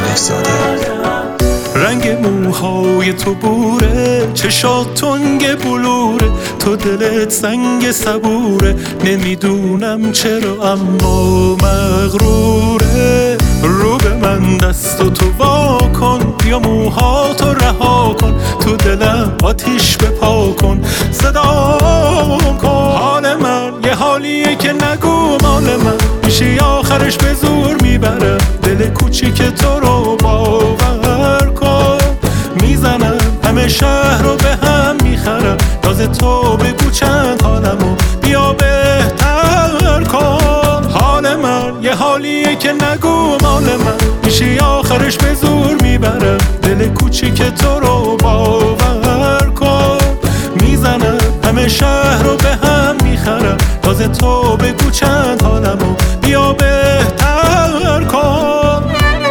بهزاده. رنگ موهای تو بوره، چشات تنگ بلوره، تو دلت سنگ صبوره، نمیدونم چرا اما مغروره. رو به من دست و تو وا کن، بیا موهاتو رها کن، تو دلم آتیش بپا کن، صدام کن. حال من یه حالیه که نگو مال من، میشه آخرش به زور میبرم دل کوچیک تو رو باور کن. میزنم همه شهر رو به هم میخرم، راز تو بگو چند حالمو بیا بهتر کن. حال من یه حالیه که نگو مال من، میشه آخرش به زور میبرم دل کوچیک تو رو باور کن. میزنم همه شهر رو به هم میخرم، راز تو بگو چند حالمو بیا بهتر کن.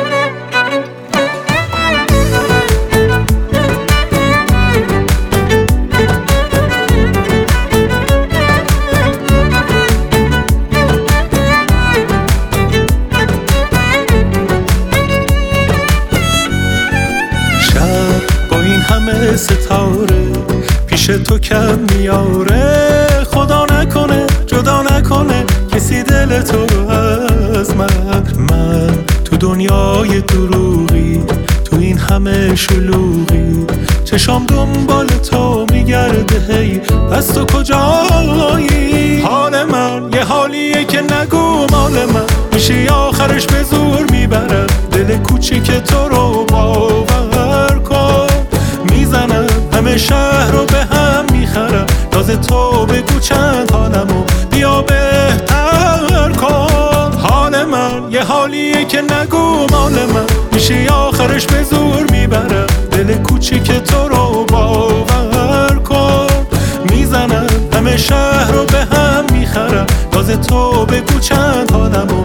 شب با این همه ستاره پیش تو کم میاره، خدا نکنه جدا نکنه کسی دل تو رو از من. تو دنیای دروغی، تو این همه شلوغی، چشام دنبال تو میگرده هی پس تو کجایی؟ حال من یه حالیه که نگو مال من، میشه آخرش به زور میبرم دل کوچیک تو رو باور کن. میزنم همه شهر رو به هم میخرم، راز تو بگو چند حالمو بیا بهتر کن. حال من یه حالیه که نگو مال من، میشه آخرش به زور میبرم دل کوچیک تو رو باور کن. میزنم همه شهر رو به هم میخرم، راز تو بگو چند حالمو